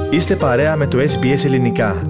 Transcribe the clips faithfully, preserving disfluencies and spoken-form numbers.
Είστε παρέα με το ες μπι ες Ελληνικά.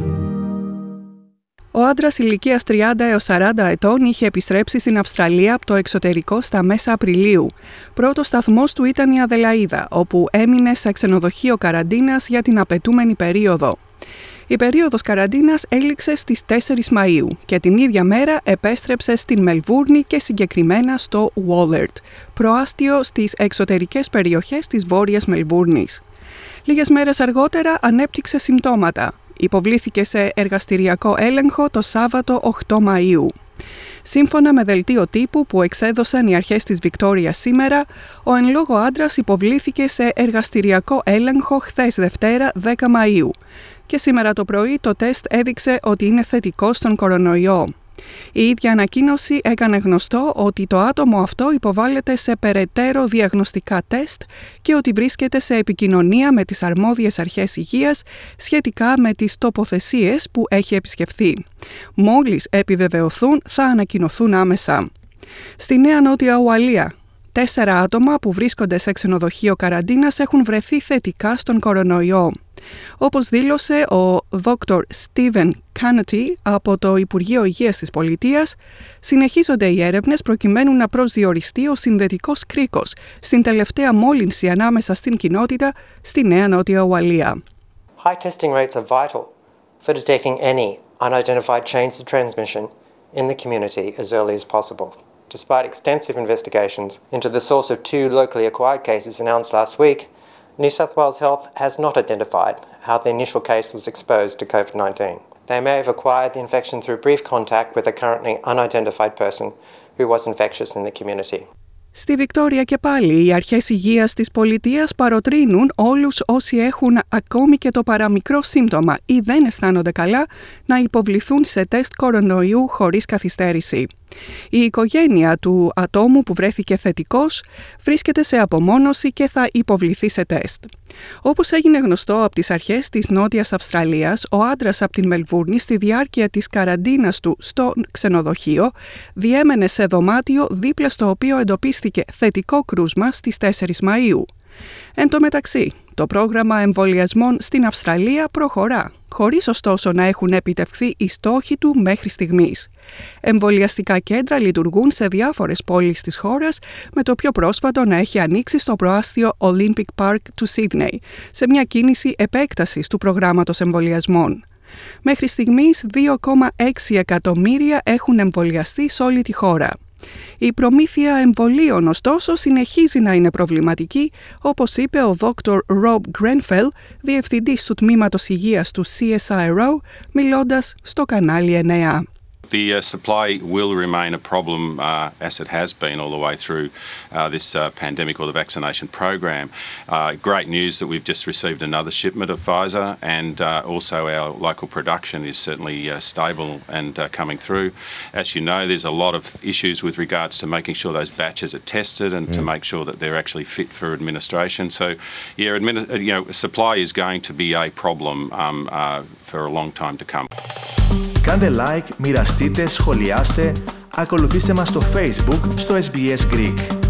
Ο άντρας ηλικίας τριάντα έως σαράντα ετών είχε επιστρέψει στην Αυστραλία από το εξωτερικό στα μέσα Απριλίου. Πρώτος σταθμός του ήταν η Αδελαΐδα, όπου έμεινε σε ξενοδοχείο καραντίνας για την απαιτούμενη περίοδο. Η περίοδος καραντίνας έληξε στις τέσσερις Μαΐου και την ίδια μέρα επέστρεψε στην Μελβούρνη και συγκεκριμένα στο Woollert, προάστιο στις εξωτερικές περιοχές της Βόρειας Μελβούρνης. Λίγες μέρες αργότερα ανέπτυξε συμπτώματα. Υποβλήθηκε σε εργαστηριακό έλεγχο το Σάββατο οκτώ Μαΐου. Σύμφωνα με δελτίο τύπου που εξέδωσαν οι αρχές της Βικτόριας σήμερα, ο εν λόγω άντρας υποβλήθηκε σε εργαστηριακό έλεγχο χθες Δευτέρα δέκα Μαΐου και σήμερα το πρωί το τεστ έδειξε ότι είναι θετικό στον κορονοϊό. Η ίδια ανακοίνωση έκανε γνωστό ότι το άτομο αυτό υποβάλλεται σε περαιτέρω διαγνωστικά τεστ και ότι βρίσκεται σε επικοινωνία με τις αρμόδιες αρχές υγείας σχετικά με τις τοποθεσίες που έχει επισκεφθεί. Μόλις επιβεβαιωθούν θα ανακοινωθούν άμεσα. Στη Νέα Νότια Ουαλία, τέσσερα άτομα που βρίσκονται σε ξενοδοχείο καραντίνας έχουν βρεθεί θετικά στον κορονοϊό. Όπως δήλωσε ο δόκτωρ Steven Canety από το Υπουργείο Υγείας της Πολιτείας, συνεχίζονται οι έρευνες προκειμένου να προσδιοριστεί ο συνδετικός κρίκος στην τελευταία μόλυνση ανάμεσα στην κοινότητα στη Νέα Νότια Ουαλία. High testing rates are vital for detecting any unidentified chains of transmission in the community as early as possible. Despite extensive investigations into the source of two locally acquired cases announced last week, New South Wales Health has not identified how the initial case was exposed to covid nineteen. They may have acquired the infection through brief contact with a currently unidentified person who was infectious in the community. Στη Βικτόρια και πάλι, οι αρχές υγείας της πολιτείας παροτρύνουν όλους όσοι έχουν ακόμη και το παραμικρό σύμπτωμα ή δεν αισθάνονται καλά να υποβληθούν σε τεστ κορονοϊού χωρίς καθυστέρηση. Η οικογένεια του ατόμου που βρέθηκε θετικός βρίσκεται σε απομόνωση και θα υποβληθεί σε τεστ. Όπως έγινε γνωστό από τις αρχές της Νότιας Αυστραλίας, ο άντρας από την Μελβούρνη στη διάρκεια της καραντίνας του στο ξενοδοχείο διέμενε σε δωμάτιο δίπλα στο οποίο εντοπίστηκε θετικό κρούσμα στις τέσσερις Μαΐου. Εν τω μεταξύ, το πρόγραμμα εμβολιασμών στην Αυστραλία προχωρά, χωρίς ωστόσο να έχουν επιτευχθεί οι στόχοι του μέχρι στιγμής. Εμβολιαστικά κέντρα λειτουργούν σε διάφορες πόλεις της χώρας, με το πιο πρόσφατο να έχει ανοίξει στο προάστιο Olympic Park του Σίδνεϊ, σε μια κίνηση επέκτασης του προγράμματος εμβολιασμών. Μέχρι στιγμής δύο κόμμα έξι εκατομμύρια έχουν εμβολιαστεί σε όλη τη χώρα. Η προμήθεια εμβολίων, ωστόσο, συνεχίζει να είναι προβληματική, όπως είπε ο δόκτωρ Rob Grenfell, διευθυντής του Τμήματος Υγείας του σι ες άι αρ ο, μιλώντας στο κανάλι εννέα. The uh, supply will remain a problem uh, as it has been all the way through uh, this uh, pandemic or the vaccination program. Uh, great news that we've just received another shipment of Pfizer, and uh, also our local production is certainly uh, stable and uh, coming through. As you know, there's a lot of issues with regards to making sure those batches are tested and mm. to make sure that they're actually fit for administration. So, yeah, admin- you know, supply is going to be a problem um, uh, for a long time to come. Κάντε like, μοιραστείτε, σχολιάστε, ακολουθήστε μας στο Facebook στο ες μπι ες Greek.